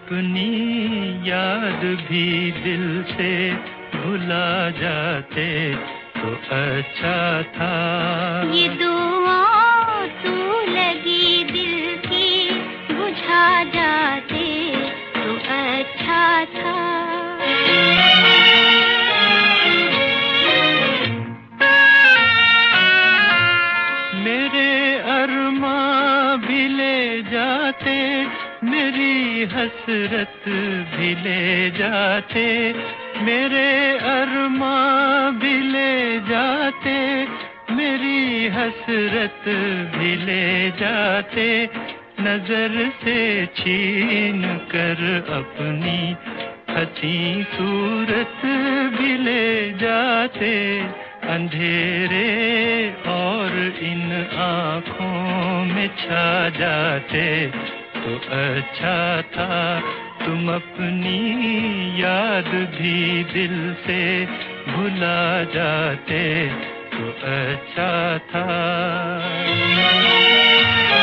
अपनी याद भी दिल से भुला जाते तो अच्छा था। ये दुआ तू लगी दिल की बुझा जाते तो अच्छा था। मेरे अरमां भी ले जाते, मेरी हसरत भी ले जाते, मेरे अरमां भी ले जाते, मेरी हसरत भी ले जाते, नजर से छीन कर अपनी हंसी सूरत भी ले जाते। अंधेरे और इन आँखों में छा जाते तो अच्छा था। तुम अपनी याद भी दिल से भुला जाते तो अच्छा था।